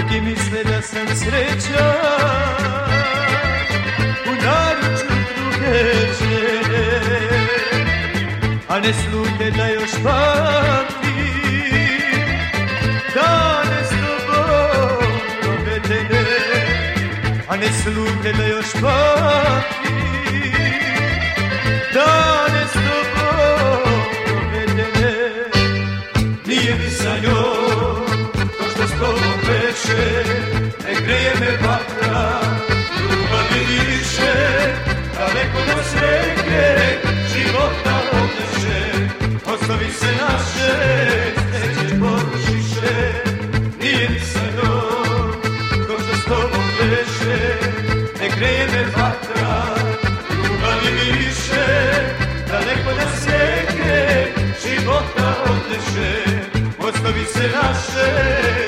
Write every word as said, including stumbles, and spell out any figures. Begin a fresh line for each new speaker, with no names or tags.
Mnogi misle da sam srećan u naručju druge žene, a ne slute da još pamtim dane s tobom provedene, a ne slute da još pamtim dane s tobom provedene. Nije mi sa njom to što s tobom veče, ne greje me vatra, ljubavi više, daleko nas reke života odneše, ostavi se naše, neće porušiše. Nije mi sa njom to što s tobom veče, ne greje me vatra, ljubavi više, daleko nas reke života odneše, ostavi se naše.